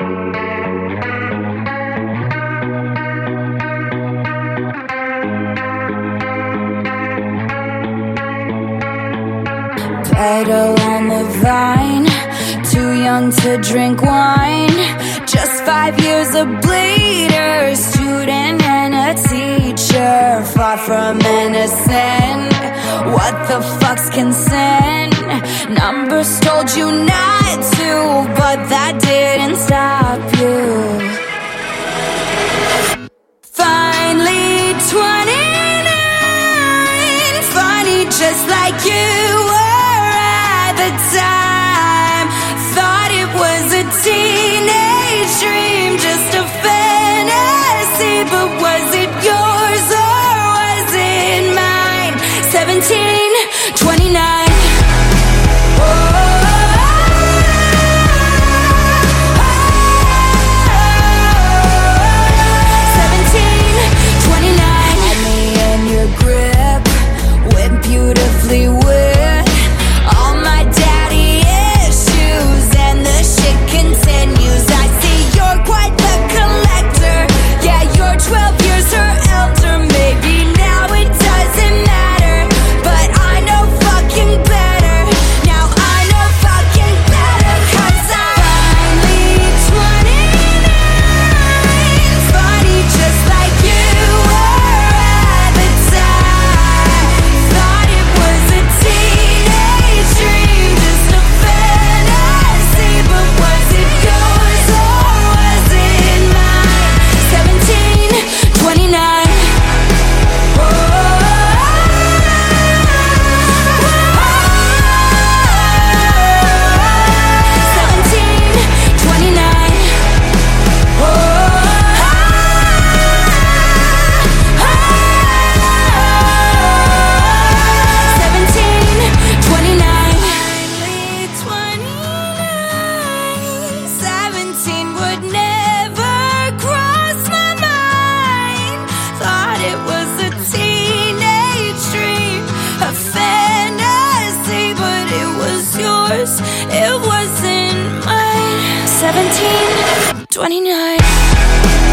Petal on the vine, too young to drink wine. Just 5 years a bleeder, student and a teacher, far from innocent. What the fuck's consent? Numbers told you not to, but that didn't stop you. Finally 29, funny just like you were at the time. Thought it was a teenage dream, just a fantasy, but was it yours or was it mine? 17, 29. Beautifully wet, all my daddy issues, and the shit continues. I see you're quite the collector. Yeah, you're 12 years her elder. Maybe now it doesn't matter, but I know fucking better. Now I know fucking better, 'cause I'm finally 29. Funny just like you were at the time. Thought it was a teenage dream, just a fantasy, but was it yours or was it mine? 17, 29. It wasn't mine. 17, 29.